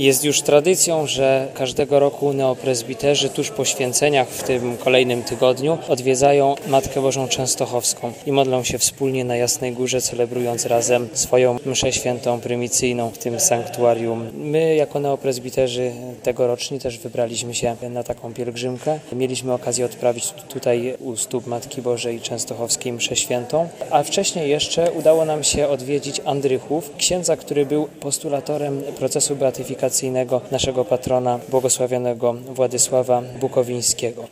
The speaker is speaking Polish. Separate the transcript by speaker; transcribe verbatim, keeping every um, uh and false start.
Speaker 1: Jest już tradycją, że każdego roku neoprezbiterzy tuż po święceniach w tym kolejnym tygodniu odwiedzają Matkę Bożą Częstochowską i modlą się wspólnie na Jasnej Górze, celebrując razem swoją mszę świętą prymicyjną w tym sanktuarium. My jako neoprezbiterzy tegoroczni też wybraliśmy się na taką pielgrzymkę. Mieliśmy okazję odprawić tutaj u stóp Matki Bożej Częstochowskiej mszę świętą, a wcześniej jeszcze udało nam się odwiedzić Andrychów, księdza, który był postulatorem procesu beatyfikacyjnego naszego patrona, błogosławionego Władysława Bukowińskiego.